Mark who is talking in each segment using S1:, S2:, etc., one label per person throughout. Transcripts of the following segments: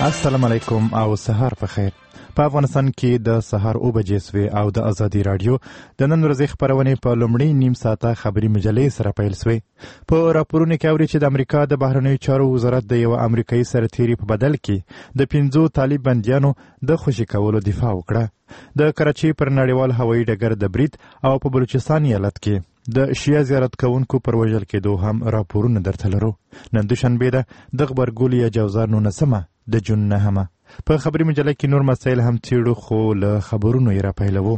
S1: السلام علیکم او سهار په خیر. په افغانستان کې د سهار 9 بجې سوې او د ازادي رادیو د نن ورځې خبرونه په لومړی نیم ساعته خبري مجلې سره پیل سوې. په راپورونو کې اوري چې د امریکا د بهرنیو چارو وزارت د یو امریکایي سرتیري په بدل کې د 15 طالب بندیانو د خوشي کولو دفاع وکړه. د کراچۍ پر نړیوال هوایي ډګر د برید او په بلوچستان ایالت کې د شیعه زیارت کوونکو پر وژل کېدو هم راپورونه درته لرو. نن دوشنبه ده د غبرګولي یا جوزار 19 د جون 9. په خبري مجله کې نور مسایل هم تیړو خو له خبرونو یې را پیلوو.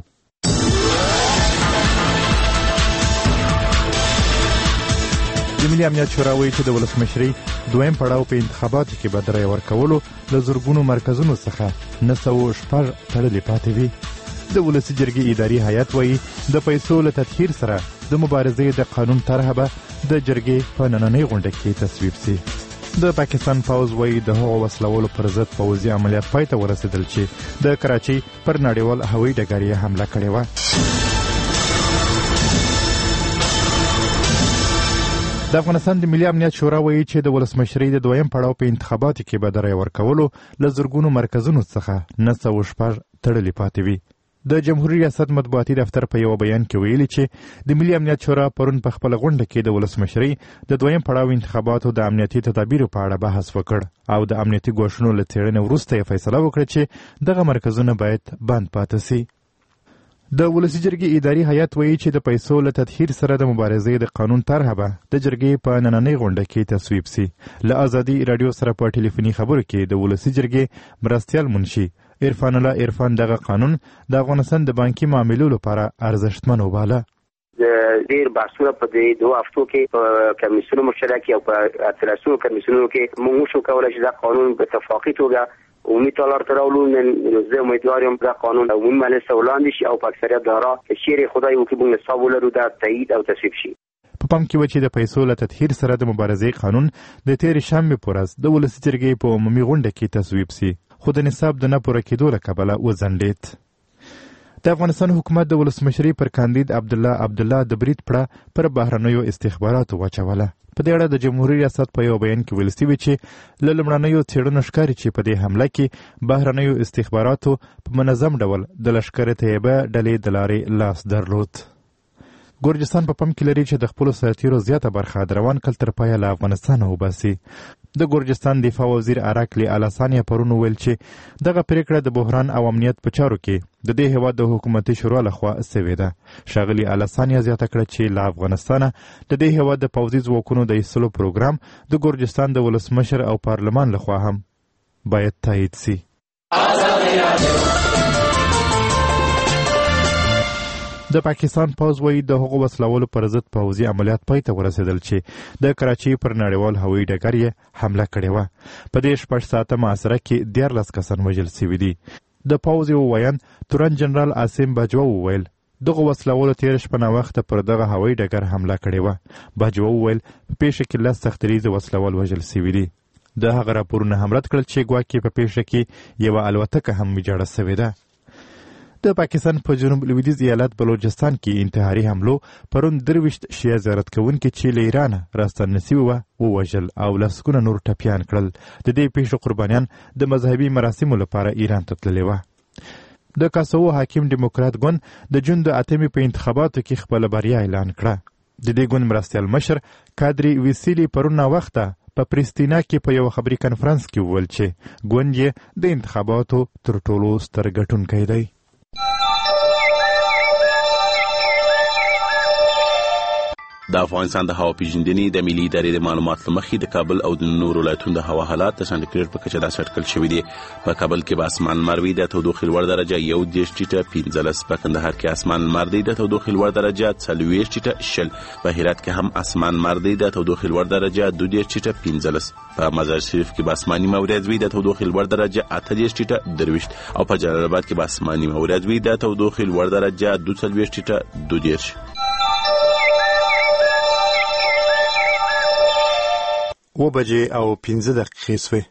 S1: د ملي امنیت شورا وایي چې د ولسمشرۍ دویم پړاو په انتخاباتو کې به د رایې ورکولو له زرګونو مرکزونو څخه 906 تړلې پاتې وي. د ولسي جرګې اداري هیئت وایي د پیسو له تطهیر سره د مبارزې د قانون طرحه به د جرګې په نننۍ غونډه کې تصویب سي. د پاکستان پوځ وایي د هغو وسلولو پر ضد پوځي عملیات پای ته ورسېدل چې د کراچۍ پر نړیوال هوایي ډګر یې حمله کړې وه. د افغانستان د ملي امنیت شورا وایي چې د ولسمشرۍ د دویم پړاو په انتخاباتو کې به د رایې ورکولو له زرګونو مرکزونو څخه 906 تړلې پاتې وي. د جمهوریت ریاست مطبوعاتي دفتر په یو بیان کې ویلي چې د ملي امنیت شورا پرون په خپل غونډه کې د ولسمشرۍ د دویم پړاو انتخاباتو د امنیتي تدابیرو په اړه بحث وکړ او د امنیتي ګواښونو له څېړنې وروسته یې فیصله وکړه چې دغه مرکزونه باید بند پاتې سي. د ولسي جرګې اداري هیئت وایي چې د پیسو له تطهیر سره د مبارزې د قانون طرحه به د جرګې په نننۍ غونډه کې تصویب سي. له ازادي رادیو سره په ټلیفوني خبرو کې د ولسي جرګې مرستیال منشي عرفان الله عرفان دغه قانون د افغانستان د بانکي معاملو لپاره ارزښتمن وباله.
S2: ډیر بحثونه په دې 2 هفتو کې په کمیسیون مشترک او په اتلاسو کمیسیونونو کې موږ شو کولای چې دا قانون په اتفاقی توګه عمومي تالار تراولو. نن زه امیدوارم دا قانون عمومي مجلس وړاندې شي او په اکثریت دارا چې خدای وکړي موږ حساب ولرو دا تایید او تصویب شي.
S1: په پام کې و چې د پیسو له تطهیر سره د مبارزې قانون د تیر شنبه پر ورځ د ولسي جرګې په عمومي غونډه کې تصویب سي خو د نصاب د نه پوره کېدو له کبله وځنډېد. د افغانستان حکومت د ولسمشرۍ پر کاندید عبدالله د برید پړه پر بهرنیو استخباراتو واچوله. په دې اړه د جمهوریت ریاست په یو بیان کې ویل شوي چې له لومړنیو څېړنو ښکاري چې په دې حمله کې بهرنیو استخباراتو په منظم ډول د لښکر طیبه ډلې د لارې لاس درلود. ګورجستان په پام کې لري چې د خپلو سرتیرو زیاته برخه د روان کال تر پایه له افغانستانه وباسي. د ګورجستان دفاع وزیر اراکلی الاسانیا پرون ویل چې دغه پریکړه د بحران او امنیت په چارو کې د دې هیواد د حکومتي شورا لخوا سوې ده. ښاغلي الاسانیا زیاته کړه چې له افغانستانه د دې هیواد د پوځي ځواکونو د ایستلو پروګرام د ګورجستان د ولسمشر او پارلمان لخوا هم باید تایید سي. د پاکستان پوځ وایي د هغو وسلولو پر ضد پوځي عملیات پای ته ورسېدل چې د کراچۍ پر نړیوال هوایي ډګر یې حمله کړې وه. په دې 6 ساعته محاصره کې 14 کسان وژل سوي دي. د پوځ یو ویان تورن جنرال عاصم باجوه وویل دغه وسلولو تېره شپه ناوخته پر دغه هوایي ډګر حمله کړې وه. باجوه وویل په پیښه کې 10 سختریزه وسلوال وژل سوي دي. د هغه راپورونه هم رد کړل چې ګواکې په پیښه کې یوه الوتکه هم ویجاړه سوې ده. د پاکستان په جنوب لویدیځ ایالت بلوچستان کې انتحاري حملو پرون 23 شیعه زیارت کوونکي چې له ایرانه راستنه سوي وه ووژل او لسګونه نور ټپیان کړل. د دې پیښو قربانیان د مذهبي مراسمو لپاره ایران ته تللي وه. د کاسوو حاکم ډیموکرات ګوند د جون د 8 په انتخاباتو کې خپله بریا اعلان کړه. د دې ګوند مرستیال مشر کادري ویسیلی پرون ناوخته په پریستینا کې په یو خبري کنفرانس کې وویل چې ګوند یې د انتخاباتو تر ټولو ستر ګټونکی دی.
S3: د افغانستان د هوا پیژندنې د ملي ادارې د معلوماتو مخې د کابل او د نورو ولایتونو د هوا حالات د سانتیګریډ په کچه داسې اټکل شوي دي. په کابل کې به اسمان لمر وي، د تودوخې لوړ درجه 11 ټیټه 15. په کندهار کې اسمان لمر دی، د تودوخې لوړ درجه 40 ټیټه 20. په هرات کې هم اسمان لمر دی، د تودوخې لوړ درجه 2 ټیټه 15. په مزار شریف کې به اسماني مورز وي، د تودوخې لوړ درجه 8 ټیټه 23. او په جلال آباد کې به اسماني مورز وي، د تودوخې لوړ درجه 42 ټیټه 22.
S1: 9 بجې او 15 دقیقې سوې.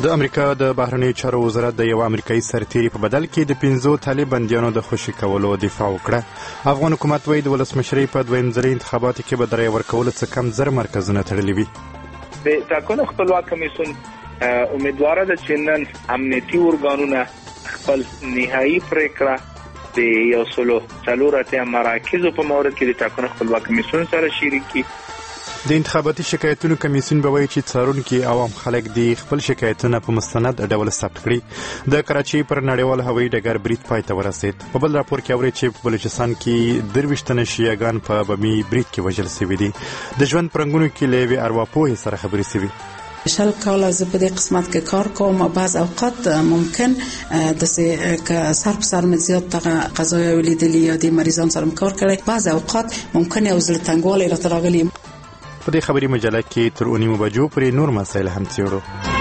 S1: د امریکا د بهرنیو چارو وزارت د یو امریکایي سرتیري په بدل کې د 15 طالب بندیانو د خوشي کولو دفاع وکړه. افغان حکومت وایي د ولسمشرۍ په دویم ځلي انتخاباتو کې به د رایې ورکولو څخه کم زر مرکزونه تړلي وي.
S4: د ټاکنو خپلواک کمیسیون امیدواره ده چې نن امنیتي ارګانونه خپل نهایي پریکړه د یو سلو څلورته مراکزو په مورد کې د ټاکنو خپلواک کمیسیون سره شریکي.
S1: د انتخاباتي شکایتونو کمیسیون به وایي چې څارونکي عوام خلک د خپل شکایتونه په مستند ډول ثبت کړي. د کراچۍ پر نړیوال هوایي ډګر برید پای ته ورسید. په بل راپور کې اوري چې په بلوچستان کې 23 تنه شیعاګان په بمي برید کې وژل شوي دي. د ژوند پرنګونو کې له یوې ارواپوهې سره خبرې شوي.
S5: شل کاله زه په دې قسمت کې کار کوم. بعض اوقات ممکن داسې که سر په سر مې زیات دغه قضایا ولیدلي یا د مریضان سره کار کړی، بعض اوقات ممکن یو زړه تنګوالی راته راغلی.
S1: په دې خبري مجله کې تر 9 بجو پورې نور مسایل هم څېړو.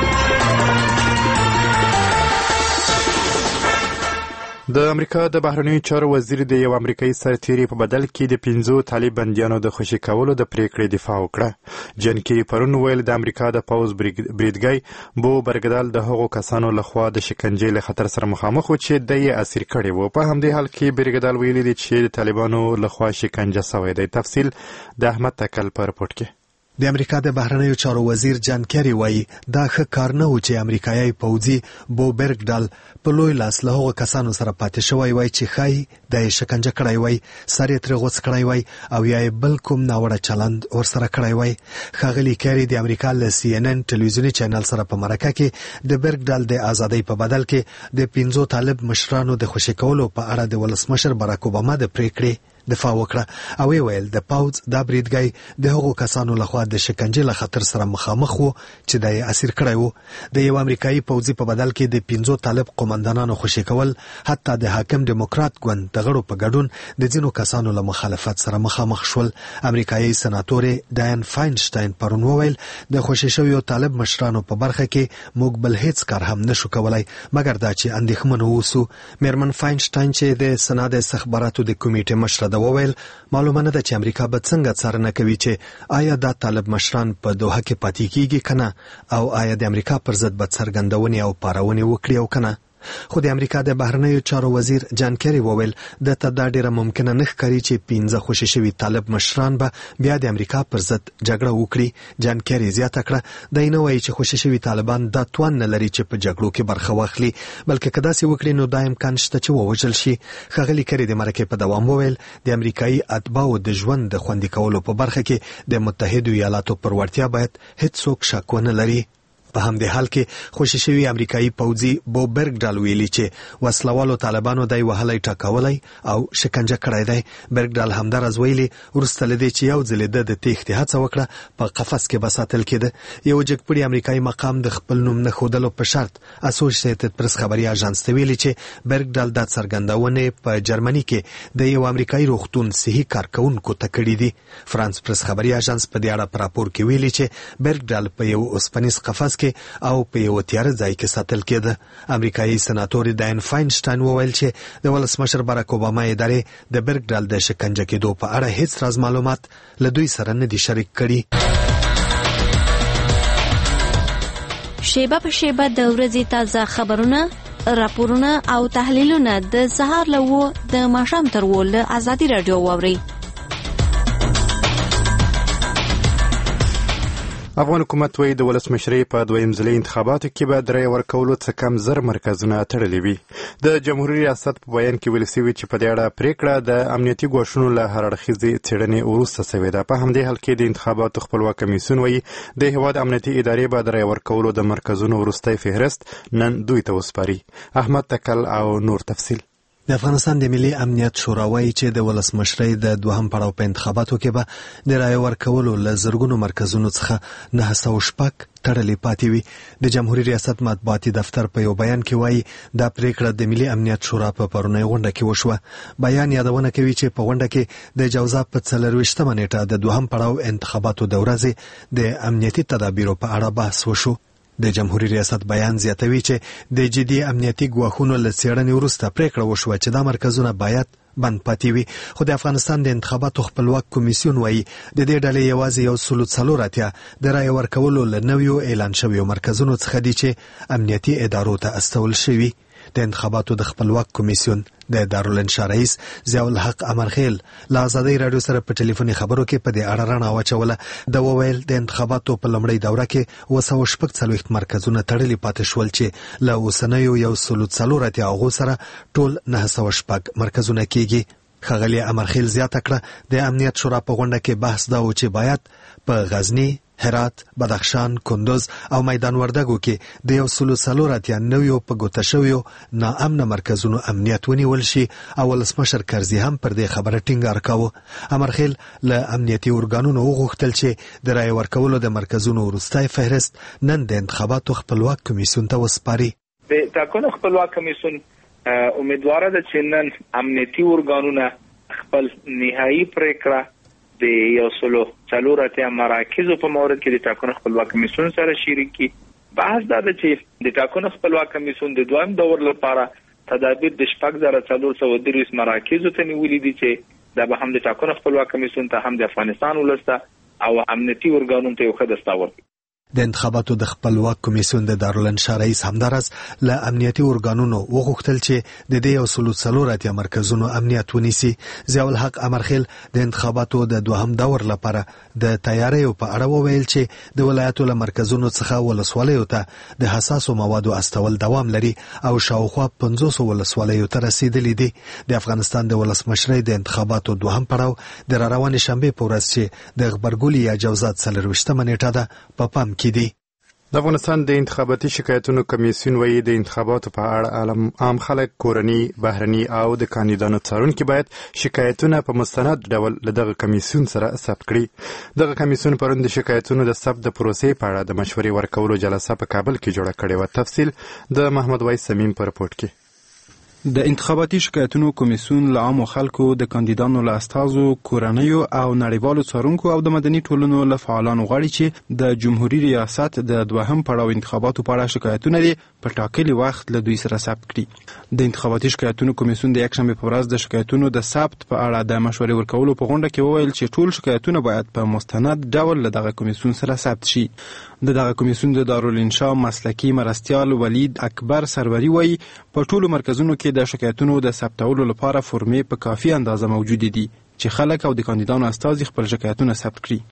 S1: د امریکا د بهرنیو چارو وزیر د یو امریکایي سرتیري په بدل کې د 15 طالب بندیانو د خوشي کولو د پریکړې دفاع وکړه. جن کیری پرون ویل د امریکا د پوز بریدګي بو برګدال د هغو کسانو لخوا د شکنجې له خطر سره مخامخ و چې د یې اسیر کړي وو. په همدې حال کې برګدال ویلي دي چې د طالبانو لخوا شکنجه شوی دی. تفصیل د احمد تکل په رپورت کې.
S6: د امریکا د بهرنیو چارو وزیر جان کیری وایي دا ښه کار نه و چې امریکایي پوځي بو برګدال په لوی لاس له هغو کسانو سره پاتې شوی وای چې ښایي د یې شکنجه کړی وای، سر یې ترې غوڅ کړی وای او یا یې بل کوم ناوړه چلند ورسره کړی وای. ښاغلي کیری د امریکا له CNN ټلویزیوني چینل سره په مرکه کې د برګدال د ازادۍ په بدل کې د 15 طالب مشرانو د خوشي کولو په اړه د ولسمشر باراک اوباما د پریکړې دفاع وکړه او ویل د پاوز د بریدګي د هغو کسانو لخوا د شکنجې له خطر سره مخامخ وو چې د اسیر کړی وو. د یو امریکایي پوځي په بدل کې د 15 طالب قومندانانو خوشي کول حتی د حاکم دیموکرات ګوند د غړو په ګډون د ځینو کسانو له مخالفت سره مخامخ شول. امریکایي سناتورې ډاین فاینشټاین پرون وویل د خوشي شویو طالب مشرانو په برخه کې موږ بل هیڅ کار هم نشو کولای مګر دا چې اندېښمن اوسو. میرمن فاینشټاین چې د سنا د استخباراتو د کمیټې مشره د وویل معلومه نه ده چې امریکا به څنګه څارنه کوي چې آیا دا طالب مشران په دوحه کې پاتې کیږي کنه او آیا د امریکا پر ضد به څرګندونې او پارونې وکړي او کنه. خو د امریکا د بهرنیو چارو وزیر جان کیری وویل د دا ډیره ممکنه نه ښکاري چې 15 خوشي شوي طالب مشران به بیا د امریکا پر ضد جګړه وکړي. جان کیری زیاته کړه د نه وایي چې خوشي شوي طالبان دا توان نه لري چې په جګړو کې برخه واخلي بلکې که داسې وکړي نو دا امکان شته چې ووژل شي. ښاغلي کیری د مرکې په دوام وویل د امریکایي اتباعو د ژوند د خوندي کولو په برخه کې د متحدو ایالاتو پر وړتیا باید هیڅوک شک ونه لري. په همدې حال کې خوشي شوي امریکایي پوځي بو برګدال ویلي چې وسلوالو طالبانو دای وهلی ټاکولی او شکنجه کړی دی. برګدال همدارز ویلي وروسته له دې چې یو ځل د تېښتې هڅه وکړه په قفس کې به ساتل کېده. یو جګپړي امریکایي مقام د خپل نوم نه ښودلو په شرط اسوسییټډ پریس خبري اژانس ته ویلي چې برګدال دا څرګندونې په جرمني کې د یو امریکایي روغتون صحي کارکونکو ته کړي دي. فرانس پریس خبري اژانس په دې اړه په راپور کې ویلي چې برګدال په یو اوسپنیز قفس او په یو تیاره ځای کې ساتل کېده. امریکایي سناتور ډاین فاینشټاین وویل چې د ولسمشر باراک اوباما ادارې د برګدال د شکنجه کېدو په اړه هیڅ راز معلومات له دوی سره نه دي شریک کړي.
S7: شیبه په شیبه د ورځې تازه خبرونه، راپورونه او تحلیلونه د سهار له 9 د ماښام تر 10 له ازادي راډیو واورئ.
S1: افغان حکومت وایي د ولسمشرۍ په دویم ځلي انتخاباتو کې به د رایې ورکولو څخه کم زر مرکزونه تړلي وي. د جمهوریت ریاست په بیان کې ویل شوي چې په دې اړه پریکړه د امنیتي ګواښونو له هر اړخیزې څېړنې وروسته شوې ده. په همدې حال کې د انتخاباتو خپلواک کمیسیون وایي د هېواد امنیتي ادارې به د رایې ورکولو د مرکزونو وروستی فهرست نن دوی ته وسپاري. احمد تکل او نور تفصیل.
S6: د افغانستان د ملي امنیت شورا وایي چې د ولسمشرۍ د دوهم پړاو په انتخاباتو کې به د رایې ورکولو له زرګونو مرکزونو څخه 906 تړلې پاتې وي. د جمهوریت ریاست مطبوعاتي دفتر په یو بیان کې وایي دا پریکړه د ملي امنیت شورا په پرونۍ غونډه کې وشوه. بیان یادونه کوي چې په غونډه کې د جوزا په 24مه نیټه د دوهم پړاو انتخاباتو د ورځې د امنیتي تدابیرو په اړه بحث وشو. د جمهوریت ریاست بیان زیاتوي چې د جدي امنیتي ګواښونو له څېړنې وروسته پریکړه وشوه چې دا مرکزونه باید بند پاتې وي. خو د افغانستان د انتخاباتو خپلواک کمیسیون وایي د دې ډلې یوازې 140 د رایې ورکولو له نویو اعلان شویو مرکزونو څخه دي چې امنیتي ادارو ته استول شوي. د انتخاباتو د خپلواک کمیسیون د دارالانشا رئیس ضیاء الحق امرخیل له ازادۍ راډیو سره په ټلیفوني خبرو کې په دې اړه رڼا واچوله. د وویل د انتخاباتو په لومړۍ دوره کې 246 مرکزونه تړلي پاتې شول چې له اوسنیو 140 هغو سره ټول 906 مرکزونه کېږي. ښاغلي امرخیل زیاته کړه د امنیت شورا په غونډه کې بحث دا و چې باید په غزني، هرات، بدخشان، کندوز او میدان وردګو کې د 140 نویو په ګوته شویو ناامنه مرکزونو امنیت ونیول شي او ولسمشر کرزي هم پر دې خبره ټینګار کاوه. امرخیل له امنیتي ارګانونو وغوښتل چې د رایې ورکولو د مرکزونو وروستی فهرست نن د انتخاباتو خپلواک کمیسیون ته وسپاري.
S4: د ټاکنو خپلواک کمیسیون امیدواره ده چې نن امنیتي ارګانونه خپل نهایی پریکړه د 140 مراکزو په مورد کې د ټاکنو خپلواک کمیسیون سره شریک کی. بحث دا ده چې د ټاکنو خپلواک کمیسیون د دویم دور لپاره تدابیر د 4430 مراکزو ته نیولې دي چې دا به هم د ټاکنو خپلواک کمیسیون ته هم د افغانستان ولسته او امنیتي ارګانونو ته یو ښه دستاورد.
S6: د انتخاباتو د خپلواک کمیسیون د دارالانشا رئیس همدارس له امنیتي ارګانونو وغوښتل چې د دې 140 مرکزونو امنیت ونیسي. ضیاء الحق امرخیل د انتخاباتو د دوهم دور لپاره د تیاریو په اړه وویل چې د ولایتو له مرکزونو څخه ولسوالیو ته د حساسو موادو استول دوام لري او شاوخوا 500 ولسوالیو ته رسیدلي دي. د افغانستان د ولسمشرۍ د انتخاباتو دوهم پړاو د راروانې شنبې په ورځ چې د غبرګولي یا جوزات 24 نیټه ده په پام
S1: د افغانستان د انتخاباتي شکایتونو کمیسیون وایي د انتخاباتو په اړه عام خلک، کورني، بهرني او د کاندیدانو څارونکي باید شکایتونه په مستند ډول له دغه کمیسیون سره ثبت کړي. دغه کمیسیون پرون د شکایتونو د ثبت د پروسې په اړه د مشورې ورکولو جلسه په کابل کې جوړه کړې وه. تفصیل د محمد وایس سمیم په رپورټ کې.
S8: د انتخاباتي شکایتونو کمیسیون له عامو خلکو، د کاندیدانو له استازو، کورنیو او نړیوالو څارونکو او د مدني ټولنو له فعالانو غواړي چې د جمهوریت ریاست د دوهم پړاو انتخاباتو په اړه شکایتونه لري په ټاکلي وخت له دوی سره ثبت کړي. د انتخاباتي شکایتونو کمیسیون د یکشنبې په ورځ د شکایتونو د ثبت په اړه د مشورې ورکولو په غونډه کې وویل چې ټول شکایتونه باید په مستند ډول له دغه کمیسیون سره ثبت شي. د دغه کمیسیون د دارالانشا مسلکي مرستیال ولید اکبر سروری وایي په ټولو مرکزونو کې د شکایتونو د ثبتولو لپاره فرمې په کافي اندازه موجود دي چې خلک او د کاندیدانو استازي خپل شکایتونه ثبت کړي.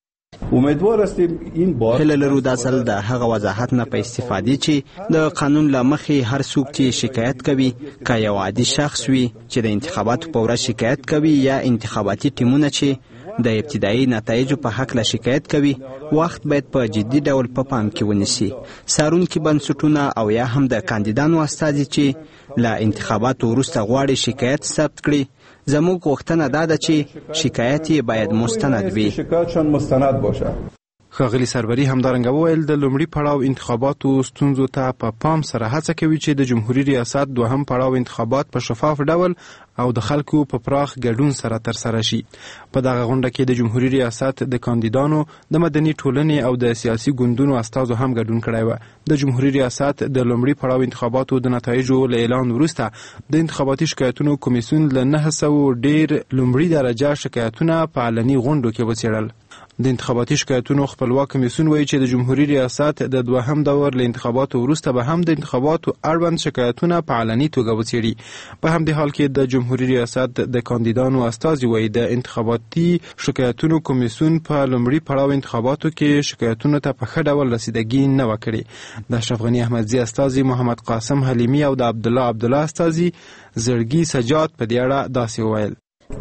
S9: امیدوار هستیم این بار
S10: هله لرو د اصل د هغه وضاحت نه په استفادې چې د قانون له مخې هر څوک چې شکایت کوي که یو عادي شخص وي چې د انتخاباتو په ورځ شکایت کوي یا انتخاباتي ټیمونه چې د ابتدایي نتایجو په حق له شکایت کوي، وخت باید په جدي ډول په پام کې ونیسي. څارونکي بنسټونه او یا هم د کاندیدانو استازي چې له انتخاباتو وروسته غواړي شکایت ثبت کړي، زموږ غوښتنه دا ده چې شکایت یې باید مستند وي.
S9: شکایتشان مستند باشه.
S8: ښاغلي سروری همدارنګه وویل د لومړي پړاو انتخاباتو ستونزو ته په پام سره هڅه کوي چې د جمهوریت ریاست دوهم پړاو انتخابات په شفاف ډول او د خلکو په پراخ ګډون سره ترسره شي. په دغه غونډه کې د جمهوریت ریاست د کاندیدانو، د مدني ټولنې او د سیاسي ګوندونو استازو هم ګډون کړی و. د جمهوریت ریاست د لومړي پړاو انتخاباتو د نتایجو له اعلان وروسته د انتخاباتي شکایتونو کمیسیون له 900 ډیر لومړي درجه شکایتونه په علني غونډو کې وڅېړل. د انتخاباتي شکایتونو خپلواک کمیسیون وایي چې د جمهوریت ریاست د دوهم دور له انتخاباتو وروسته به هم د انتخاباتو اړوند شکایتونه په علني توګه وڅېړي. په همدې حال کې د جمهوریت ریاست د کاندیدانو استازي وایي د انتخاباتي شکایتونو کمیسیون په لومړي پړاو انتخاباتو کې شکایتونو ته په ښه ډول رسیدګي نه وکړي. د اشرف غني احمدزي استازي محمد قاسم حلیمي او د عبدالله استازي زړګي سجاد په دې اړه داسې وویل: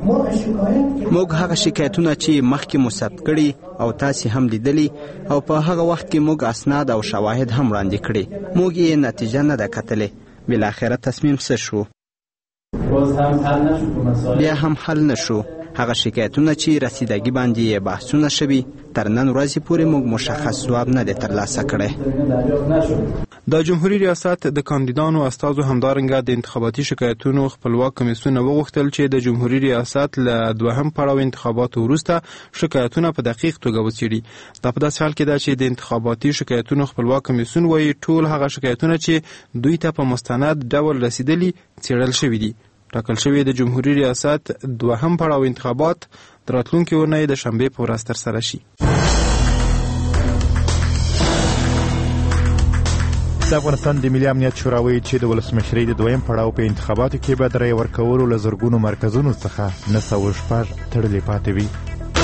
S10: موږ هغه شکایتونه چې مخکې مو ثبت کړي او تاسې هم لیدلي او په هغه وخت کې موږ اسناد او شواهد هم وړاندې کړي، موږ یې نتیجه نه ده کتلې. بالاخره تصمیم څه شو؟ بیا هم حل نشو. هغه شکایتونه چې رسیدګي باندې بحثونه شوي تر نن ورځې پورې موږ مشخص ځواب نه دی ترلاسه کړی.
S8: د جمهوریت ریاست د کاندیدانو استازو همدارنګه د انتخاباتي شکایتونو خپلواک کمیسیون وغوښتل چې د جمهوریت ریاست له دوهم پړاو انتخاباتو وروسته شکایتونه په دقیق توګه وڅېړي. دا په داسې حال کې ده چې د انتخاباتي شکایتونو خپلواک کمیسیون وایي ټول هغه شکایتونه چې دوی ته په مستند ډول رسیدلي څېړل شوي دي. ټاکل شوی د جمهوریت ریاست دوهم پړاو انتخابات د راتلونکي اونۍ د شنبې په ورځ ترسره شي.
S1: د افغانستان د ملي امنیت شورا وایي چې د ولسمشرۍ د دویم پړاو په انتخاباتو کې به د رایې ورکولو له زرګونو مرکزونو څخه 906 تړلې پاتې وي.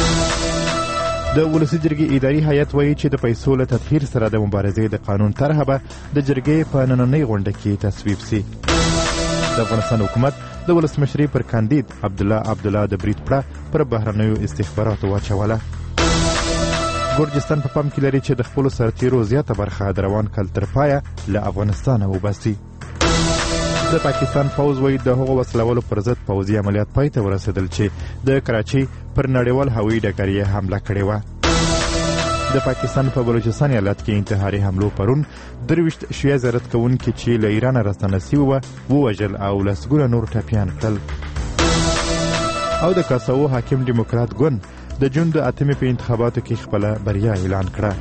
S1: د ولسي جرګې اداري هیئت وایي چې د پیسو له تطهیر سره د مبارزې د قانون طرحه به د جرګې په نننۍ غونډه کې تصویب سي. د افغانستان حکومت د ولسمشرۍ پر کاندید عبدالله د برید پړه پر بهرنیو استخباراتو واچوله. ګورجستان په پام کې لري چې د خپلو سرتیرو زیاته برخه د روان کال تر پایه له افغانستانه وباسي. د پاکستان پوځ وایي د هغو وسلوالو پر ضد پوځي عملیات پای ته ورسېدل چې د کراچۍ پر نړیوال هوایي ډګر یې حمله کړې وه. د پاکستان په بلوچستان ایالت کې انتحاري حملو پرون 23 شیعه زیارت کوونکي چې له ایرانه راستنه سوي وه ووژل او لسګونه نور ټپیان کړل. او د کاساو حاکم ډیموکرات ګوند د جون د 8 په انتخاباتو کې خپله بریا اعلان کړه.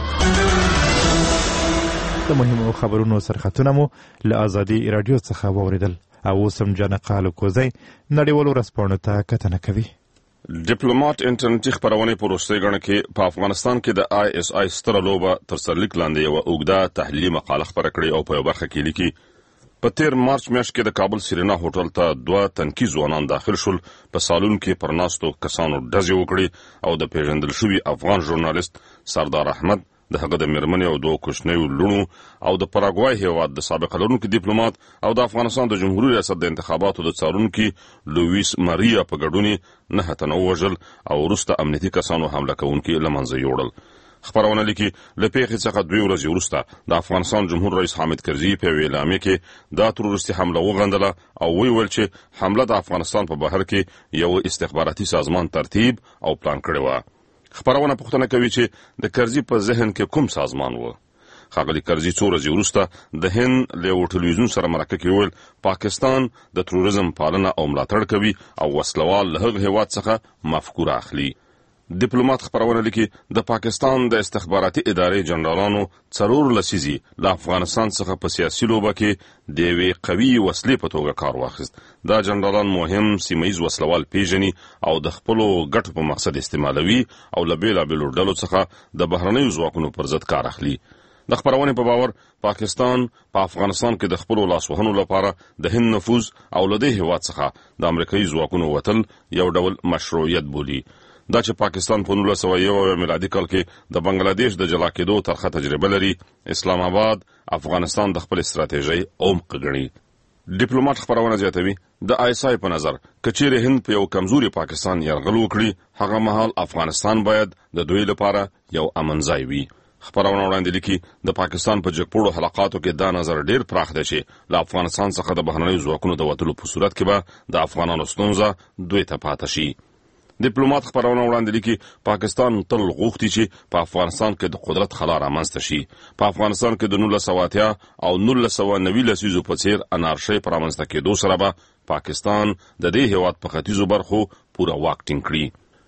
S1: د مهمو خبرونو سرخطونه مو له ازادي رادیو څخه واوریدل او اوس هم جانقال کوزی نړیوالو ورځپاڼو ته کتنه کوي.
S11: ډیپلوماټ انټرنیټي خبرونه په وروستۍ غاڼه کې په افغانستان کې د ISI ستره لوبه تر سرلیک لاندې یوه اوږده تحلیلي مقاله خپره کړې او په یوه برخه کې لیکي په تیر مارچ میاشت کې د کابل سیرینا هوټل ته 2 تنکي ځوانان داخل شول، په سالون کې پر ناستو کسانو ډزې وکړې او د پیژندل شوي افغان ژورنالیست سردار احمد، د هغه د مېرمنې او 2 کوچنیو لوڼو او د پاراګوای هیواد د سابق لرونکي ډیپلوماټ او د افغانستان د جمهوریت ریاست د انتخاباتو د څارونکي لویس ماریا په ګډون 9 تنه ووژل او وروسته امنیتي کسانو حمله کوونکي له منځه یوړل. خبرونه لیکي له پیښې څخه 2 ورځې وروسته د افغانستان جمهور رئیس حامد کرزي په یوې اعلامیه کې دا تروریستي حمله وغندله او ویل چې حمله د افغانستان په بهر کې یو استخباراتي سازمان ترتیب او پلان کړی و. خبرونه پوښتنه کوي چې د کرزي په ذهن کې کوم سازمان و. ښاغلي کرزي 2 ورځې وروسته د هند له یو ټلویزیون سره مرکه کې ویل پاکستان د تروریزم پالنه او ملاتړ کوي او وسلوال له هغه هیواد څخه مفکوره اخلي. ډیپلوماټ خبرونه لیکي د پاکستان د استخباراتي ادارې جنرالانو 4 لسیزې له افغانستان څخه په سیاسي لوبه کې د یوې قوي وسلې په توګه کار واخیست. دا جنرالان مهم سیمهیز وسلوال پیژني او د خپلو ګټو په مقصد استعمالوي او له بېلابېلو ډلو څخه د بهرنیو ځواکونو پر ضد کار اخلي. د خبرونې په باور پاکستان په افغانستان کې د خپلو لاسوهنو لپاره د هند نفوذ او له دې هیواد څخه د امریکایي ځواکونو وتل یو ډول مشروعیت بولي. دا چې پاکستان په 1901 میلادي کال کې د بنگلادیش د جلا کېدو ترخه تجربه لري، اسلام آباد افغانستان د خپل استراتیژۍ عمق ګڼي. ډیپلوماټ خبرونه زیاتوي د ISI په نظر کچېرې هند په یو کمزوري پاکستان یرغل وکړي، هغه مهال افغانستان باید د دوی لپاره یو امن ځای وي. خبرونه وړاندې لیکي د پاکستان په جګپوړو حلقاتو کې دا نظر ډیر پراخ دی چې له افغانستان څخه د بهرنیو ځواکونو د وتلو په صورت کې به د افغانانو ستونزه دوی ته پاتې شي. ډیپلوماټ خبرونه وړاندې لیکي پاکستان تل غوښتي چې په افغانستان کې د قدرت خلا رامنځته شي. په افغانستان کې د 1980 او 1990 لسیزو په څیر انارشۍ په رامنځته کېدو سره به پاکستان د دې هیواد په ختیځو برخو پوره واک ټینګ کړي.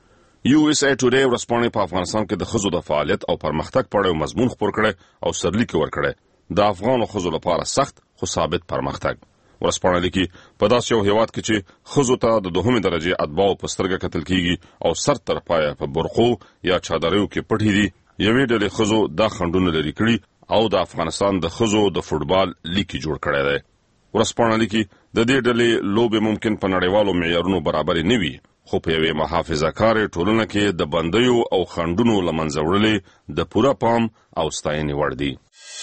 S11: USA Today ورځپاڼې په افغانستان کې د ښځو د فعالیت او پرمختګ په اړه مضمون خپور کړی او سرلیک ورکړی د افغانو ښځو لپاره سخت خو ثابت پرمختګ. ورځپاڼه لیکي په داسې یو هیواد کې چې ښځو ته د 2مې درجې اتباعو په سترګه کتل کیږي او سر تر پایه په برقو یا چادریو کې پټې دي، یوې ډلې ښځو دا خنډونه لرې کړي او د افغانستان د ښځو د فوټبال لیګ جوړ کړی دی. ورځپاڼه لیکي د دې ډلې لوبې ممکن په نړیوالو معیارونو برابرې نه وي، خو په یوې محافظه‌کارې ټولنه کې د بندیو او خنډونو له منځه وړلې د پوره پام او ستاینې وړ دي.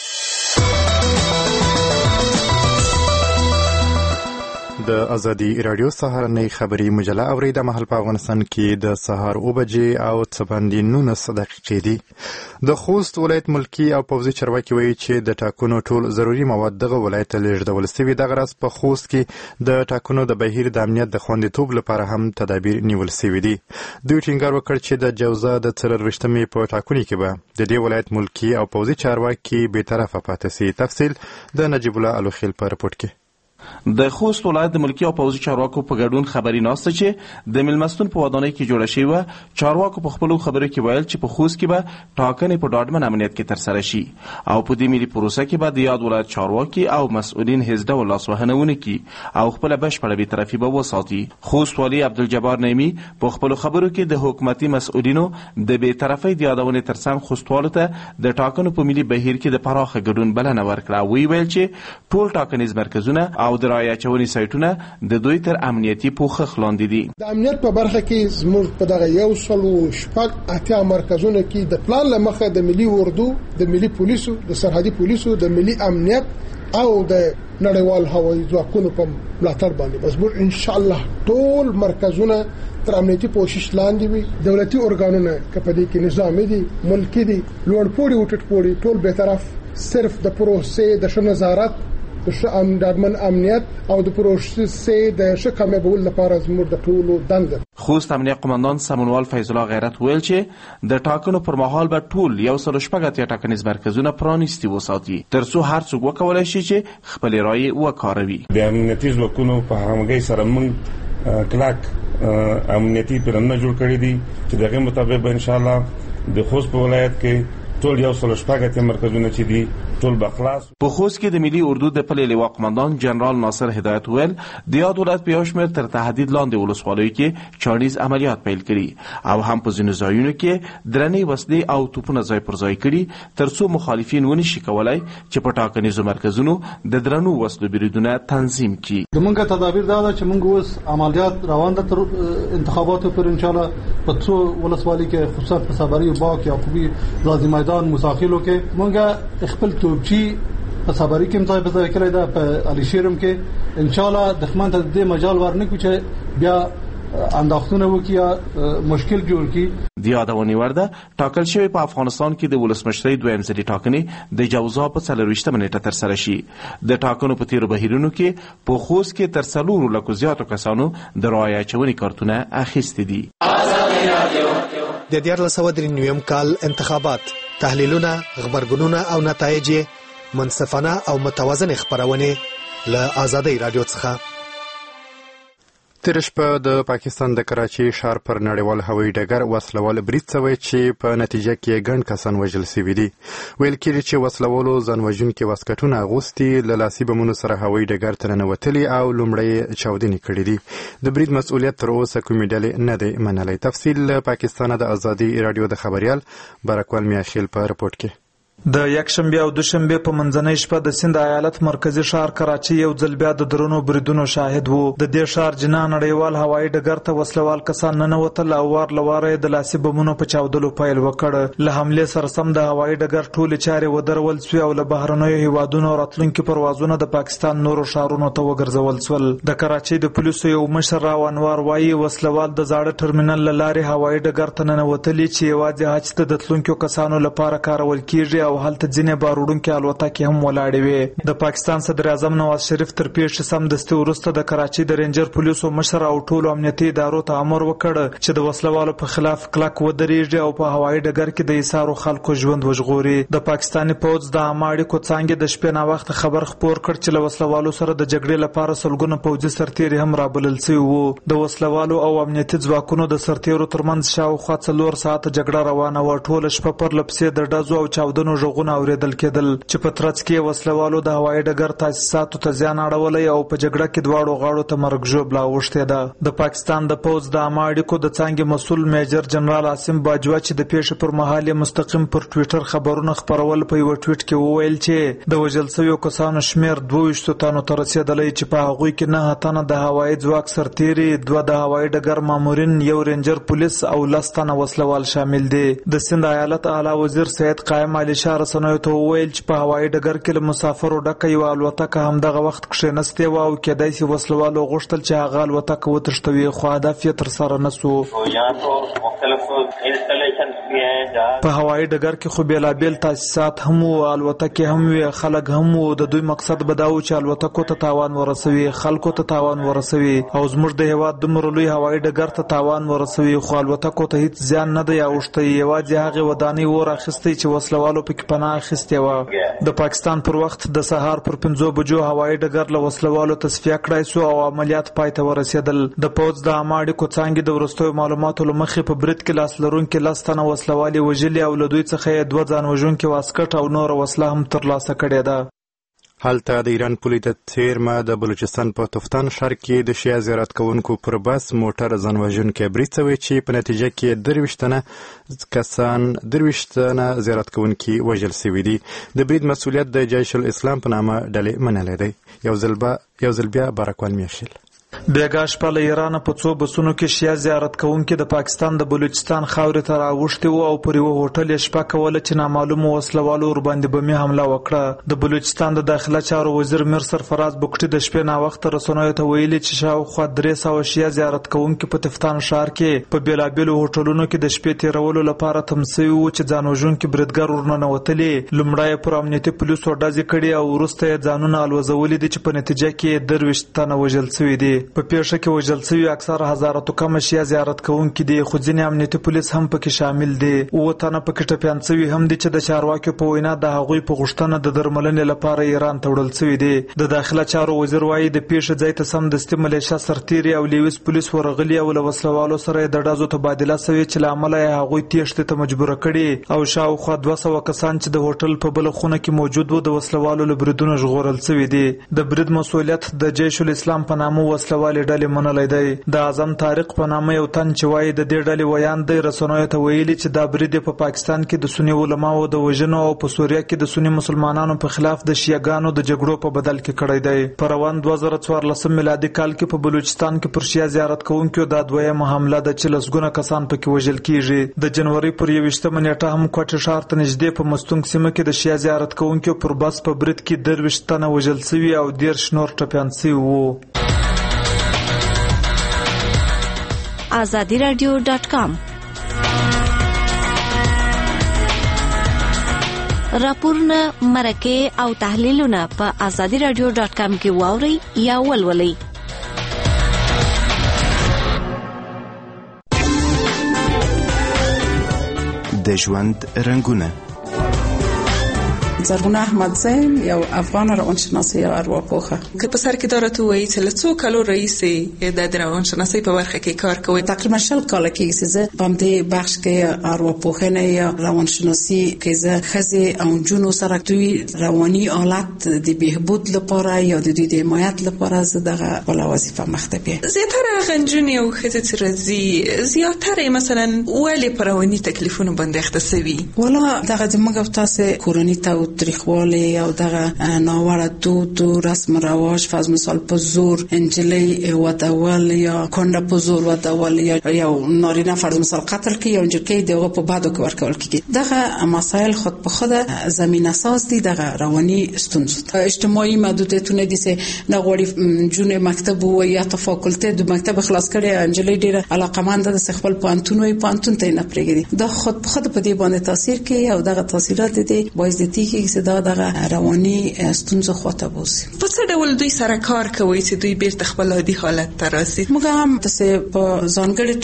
S1: د ازادي رادیو سهارنۍ خبري مجله اوري. د مهال په افغانستان کې د سهار 9 بجې او څه باندې 19 دقیقې دي. د خوست ولایت ملکی او پوځي چارواکي وایي چې د ټاکنو ټول ضروري مواد دغه ولایت ته لیږدول سوي. دغه راز په خوست کې د ټاکنو د بهیر د امنیت د خوندیتوب لپاره هم تدابیر نیول سوي دي. دوی ټینګار وکړ چې د جوزا د 24مې په ټاکنو کې به د دې ولایت ملکی او پوځي چارواکي بی‌طرفه پاتې سي. تفصیل د نجیب الله الوخیل په رپورټ کې.
S12: د خوست ولایت د ملکی او پوځي چارواکو په ګډون خبري ناسته چې د ملمستون په ودانۍ کې جوړه شوې وه، چارواکو په خپلو خبرو کې ویل چې په خوست کې به ټاکنې په ډاډمن امنیت کې ترسره شي او په دې ملي پروسه کې به د یاد ولایت چارواکي او مسؤلین هیڅ ډول لاسوهنه ونه کړي او خپله بشپړه بېطرفي به وساتي. خوست والي عبدالجبار نعیمي په خپلو خبرو کې د حکومتي مسؤلینو د بېطرفۍ د یادونې ترڅنګ خوستوالو ته د ټاکنو په ملي بهیر کې د پراخه ګډون بلنه ورکړه. ویې ویل چې ټول ټاکنیز مرکزونه او د رایه اچونې سایټونه د دوی تر امنیتي پوښښ لاندې دي.
S13: د امنیت په برخه کې زموږ په دغه 180 مرکزونو کې د پلان له مخه د ملي اردو، د ملي پولیسو، د سرحدي پولیسو، د ملي امنیت او د نړیوال هوایي ځواکونو په ملاتړ باندې زموږ ان شاء الله ټول مرکزونه تر امنیتي پوښښ لاندې وي. دولتي ارګانونه کپدې کې نظامي دي، ملکی دي، لوړ پوړي او ټیټ پوړي ټول به طرف صرف د پروسې د ښه نظارت، د ښه ډاډمن امنیت او د پروسې د ښه کامیابولو لپاره زموږ د ټولو دنده.
S12: خوست امنیه قماندان سمونوال فیض الله غیرت ویل چې د ټاکنو پر مهال به ټول 180 ټاکنیز مرکزونه پرانیستي وساتي ترڅو هر څوک وکولای شي چې خپل رایې وکاروي.
S14: د امنیتي ځواکونو په همغږۍ سره موږ کلاک امنیتي پلانونه جوړ کړي دي چې دغه مطابق به ان شاء الله د خوست په ولایت کې ټول 180 مرکزونه چې دي ټول بخلاص.
S12: په خوست کې د ملي اردو د پلې لواء قماندان جنرال ناصر هدایت ویل د یاد ولایت په یو شمېر تر تهدید لاندې ولسوالیو کې چاڼیز عملیات پیل کړي او هم په ځینو ځایونو کې درنې وسلې او توپونه ځای پر ځای کړي ترڅو مخالفین ونشي کولای چې په ټاکنیزو مرکزونو د درنو وسلو بریدونه تنظیم کړي.
S15: زموږ تدابیر دا ده چې موږ اوس عملیات روان ده تر انتخاباتو پر ان شاء الله په څو ولسوالۍ کې خصوصا په صبري او باغ یعقوبي لازم میدان مساخیلو کې موږ خپل توپچی په صبري کې مځای په ځای کړی ده، په علي شیرم کې ان شاء الله دښمن ته د مجال ورنکو چې بیا انداختونه وکړي یا مشکل جوړ کړي.
S12: د یادونې وړ ده ټاکل شوی په افغانستان کې د ولسمشرۍ دویم ځلي ټاکنې د جوزا په 24 نیټه ترسره شي. د ټاکنو په تیرو بهیرونو کې په خوست کې تر 4 لکو زیاتو کسانو د رایې اچونې کارتونه اخیستي دي.
S6: د 1993 کال انتخابات، تحلیلونه، خبرګونونه او نتایج منصفانه او متوازن خبرونه له آزادۍ رادیو څخه.
S1: تیر شپه د پاکستان د کراچۍ ښار پر نړیوال هوایي ډګر وسلوال برید شوی چې په نتیجه کې ګڼ کسان وژل شوي دي. ویل کېږي چې وسلوالو ځان وژونکي واسکټونه اغوستي، له لاسي بمونو سره هوایي ډګر ته ننوتلي او لومړی چاودنې کړي دي. د برید مسؤلیت تر اوسه کومې ډلې نه دی منلی. تفصیل له پاکستانه د آزادۍ راډیو د خبریال برکوال میاخیل په رپورټ کې.
S16: د یکشنبه او دوشنبه په منځنۍ شپه د سند ایالت مرکزی ښار کراچۍ یو ځل بیا د درونو بریدونو شاهد وو. د دې ښار جنا نړیوال هوایي ډګر ته وسلوال کسان ننوتل او وار لواره د لاسي بمونو په چاودلو پیل وکړ. له حملې سره سم د هوایي ډګر ټولې چارې ودرول سوې او له بهرنیو هیوادونو راتلونکي پروازونه د پاکستان نورو ښارونو ته وګرځول سول. د کراچۍ د پولیسو یو مشر راو انوار وایي وسلوال د زاړه ټرمینل له لارې هوایي ډګر ته ننوتلي چې یوازې حج ته د تلونکو کسانو لپاره کارول کیږي او هلته ځینې باروړونکي الوتکې هم ولاړې وې. د پاکستان صدر اعظم نواز شریف تر پیښې سمدستي وروسته د کراچۍ د رینجر پولیسو مشر او ټولو امنیتي ادارو ته امر وکړ چې د وسلوالو په خلاف کلک ودرېږي او په هوایي ډګر کې د ایثارو خلکو ژوند وژغوري. د پاکستاني پوځ د عامه اړیکو څانګې د شپې ناوخته خبر خپور کړ چې له وسلوالو سره د جګړې لپاره سلګونه پوځي سرتیري هم رابلل شوي وو. د وسلوالو او امنیتي ځواکونو د سرتیرو ترمنځ شاوخوا 4 ساعته جګړه روانه وه. ټوله شپه پرله پسې د ډزو او چاودنو غږونه اوریدل کېدل چې په ترڅ کې وسلوالو د هوایي ډګر تاسیساتو ته زیان اړولی او په جګړه کې دواړو غاړو ته مرګ ژوبله اوښتې ده. د پاکستان د پوځ د عامه اړیکو د څانګې مسؤل میجر جنرال عاصم باجوه چې د پیښې پر مهال یې مستقیم پر ټویټر خبرونه خپرول په یوه ټویټ کې وویل چې د وژل شویو کسانو شمېر 22 تنو ته رسېدلی چې په هغوی کې 9 تنه د هوایي ځواک سرتیري، 2 د هوایي ډګر مامورین، 1 رینجر پولیس او 10 تنه وسلوال شامل دي. د سند ایالت اعلی وزیر سید قائم علي شاه رسنیو ته وویل چې په هوایي ډګر کې له مسافرو ډکه یوه الوتکه همدغه وخت کښېنستې وه او کیدای شي وسلوالو غوښتل چې هغه الوتکه وتښتوي خو هدف یې ترسره نه سو. په هوایي ډګر کې خو بیلابیل تاسیسات هم وو، الوتکې هم وي، خلک هم وو. د دوی مقصد به دا و چې الوتکو ته تاوان ورسوي، خلکو ته تاوان ورسوي او زموږ د هیواد دومره لوی هوایي ډګر ته تاوان ورسوي خو الوتکو ته هیڅ زیان نه دی اوښتی. یوازې هغې ودانۍ اور اخیستی چې وسلوالو پکې پناه اخیستې وه. د پاکستان پر وخت د سهار پر 5 بجو هوایي ډګر له وسلوالو تصفیه کړای سو او عملیات پای ته ورسېدل. د پوځ د عامه اړیکو څانګې د وروستیو معلوماتو له مخې په برید کې لاس لرونکي 10 تنه وسلوالې وژلي او له دوی څخه یې 2 ځان وژونکي واسکټ او نور وسله هم ترلاسه کړې ده.
S1: هلته د ایران پولې د تیرمه د بلوچستان په تفتان ښار کې د شیعه زیارت کوونکو پر بس موټر ځان وژونکی برید شوی چې په نتیجه کې 23 تنه زیارت کوونکي وژل شوي دي. د برید مسؤلیت د جیش الاسلام په نامه ډلې منلی دی. یو ځل بیا بارکوال میاشل
S16: بیګا شپه له ایران په 2 بسونو کې شیعه زیارت کوونکي د پاکستان د بلوچستان خاورې ته راوښتي وو او پر یوه هوټل یې شپه کوله چې نامعلومو وسلوالو ورباندې بمي حمله وکړه. د بلوچستان د داخله چارو وزیر میر سرفراز بګټي د شپې ناوخته رسنیو ته ویلي چې شاوخوا 300 شیعه زیارت کوونکي په تفتان ښار کې په بیلابیلو هوټلونو کې د شپې تیرولو لپاره تم شوي وو چې ځان وژونکي بریدګر ورننوتلي. لومړی پر امنیتي پولیسو ډزې کړي او وروسته یې ځانونه الوزولي دي چې په نتیجه کې 23 تنه وژل شوي دي. په پیښه کې وژل شوي اکثره هزارتو کمه شیعه زیارت کوونکي دي خو ځینې امنیتي پولیس هم پکې شامل دي. 7 تنه پکې ټپیان شوي هم دي چې د چارواکو په وینا د هغوی په غوښتنه د درملنې لپاره ایران ته وړل شوي دي. د داخله چارو وزیر وایي د پیښې ځای ته سمدستي ملیشه سرتیري او لیویس پولیس ورغلي او له وسلوالو سره د ډزو تبادله شوې چې له امله یې هغوی تېښتې ته مجبوره کړي او شاوخوا 200 کسان چې د هوټل په بله خونه کې موجود وو د وسلوالو له بریدونو ژغورل شوي دي. د برید مسؤلیت د جیش الاسلام په نامه وسلوالې ډلې منلی دی. د اعظم طارق په نامه یو تن چې وایي د دې ډلې ویان دی رسنیو ته ویلي چې دا برید په پاکستان کې د سني علماو د وژنو او په سوریه کې د سني مسلمانانو په خلاف د شیعهګانو د جګړو په بدل کې کړی دی. په روان 2014 میلادي کال کې په بلوچستان کې پر شیعه زیارت کوونکو دا دویمه حمله ده چې لسګونه کسان پکې وژل کیږي. د جنوري پر 21 نیټه هم کوټه ښار ته نږدې په مستونګ سیمه کې د شیعه زیارت کوونکو پر بس په برید کې 23 تنه وژل شوي او 13 نور ټپیان شوي وو.
S7: azadiradio.com راپورونه مرکه او تحلیلونه په azadiradio.com کې واوري یا ولولئ.
S17: د ژوند رنگونه
S5: زرغونه احمدزی یو افغان روانشناسي او ارواپوهه
S18: که په سر کې دارته وایي چې له څو کالو رئیسې د روانشناسي په برخه کې کار کوي.
S5: تقریبا 10 کال کې زه په دې بخش کې ارواپوهنه یا روانشناسي کې زه خزي او جنو سره دوی رواني حالت د بهبود لپاره یا د دوی د حمایت لپاره زه دغه بل وظیفه مختبه.
S18: زیاتره غنجونی او خزي ترزي زیاتره مثلا ولی پرواني تکلیفونه باندې اخته سوي.
S5: ولا دغه زموږ تاسو کورونی ته تاریخوالی او دغه ناوړه دود او رسم رواج فرض مثال په زور انجلی ودول یا کونډه په زور ودول یا یو نارینه فرض مثال قتل کی یا انجکی دغه په بعدو کې ورکول کیږي. دغه مسائل خود په خود زمينه ساز دي دغه رواني ستونزې اجتماعي محدودیتونه دي چې نغوړي جون مکتب او یا فاکولته د مکتب خلاص کړي انجلی ډیره علاقمند د خپل پانتون وي پانتون ته نه پرېږدي. دا خود په خود په دې باندې تاثیر کوي او دغه تاثیرات دي باعث دي چې دغه رواني ستونزې خواته بوزي.
S18: په څه ډول دوی سره کار کوي چې دوی بیرته خپل عادي حالت ته راسي؟
S5: موږ هم تاسو په ځانګړي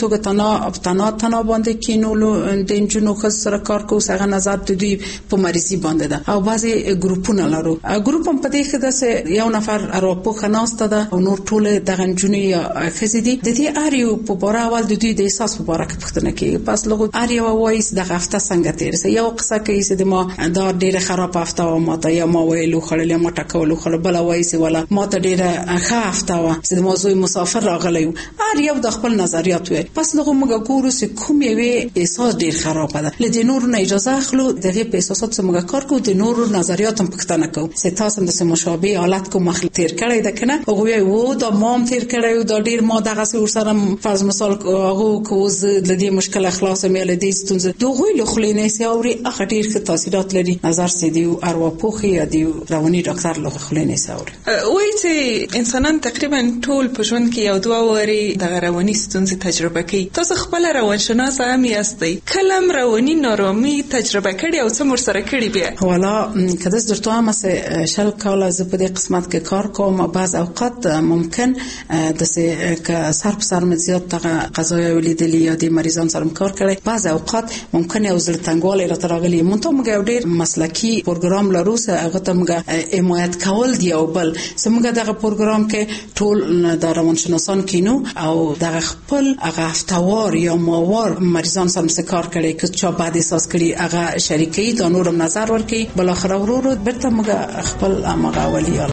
S5: توګه تنا باندې کینولو د انجنونو سره کار کوو څنګه نظر د دوی په مریضي باندې ده او بعضي ګروپونه لرو. ګروپ هم په دې کې د یو نفر اروپو خناسته ده او نور ټول د انجنونو خزيدي د دې اړیو په باره اول د دوی د احساس په باره کې پوښتنه کوي. پس لغو اړیو وایي د هفته څنګه تیر سي یو قصه کوي چې د ما دا ډیره خراب هفته و ما ته یا ما ویلو خړل ما ټکولو خړل بل وایي چې ولا ما ته ډیره ښه هفته و چې د موضوع مسافر راغلی ار یو د خپل نظریات وي. پس لغه موږ ګورو چې کوم یوه احساس ډیر خراب ده لدې نور نه اجازه اخلو دغه په احساسات موږ کار کوو د نور نظریات هم پښتنه کوو چې تاسو د مشابه حالت کو مخ تیر کړی ده کنه او وو دا مام تیر کړی دا ډیر ما دغه سره فرض مثال هغه کوز لدې مشکل اخلاص مې لدې ستونزه دوه له خلینې سي اوري اخ ډیر ښه تاثیرات لري نظر سي دی ارواپوخي یا دی رواني ډاکټر له خلینې سي اوري.
S18: وایي چې انسانان تقریبا ټول په ژوند کې یو دوه وری د رواني ستونزې تجربه کوي. تاسو خپل روانشناس هم یاستئ، کلم رواني نارامي تجربه کړي او څه سره کړي بیا؟
S5: والا کداز درته هم شل کاله زه په دې قسمت کې کار کوم. بعض اوقات ممکن د څه سر په سر مزيات دغه قضايا ولیدلې یا د مریضان سره کار کړي. بعض اوقات ممکن یو زړه تنګوالی راته راغلی، مونږ موږ یو ډېر مسلکي پروګرام لرو هغه ته موږ حمایت کول دی او بل زموږ دغه پروګرام کې ټول د روانشناسان کینو او دغه خپل هغه هفتوار یا ماوار مریضان سره کار کړي که چا بعد احساس کړي هغه شریکي دا نورم نظر ورکړي. بل اخر ورو برته موږ خپل هغه اولیاء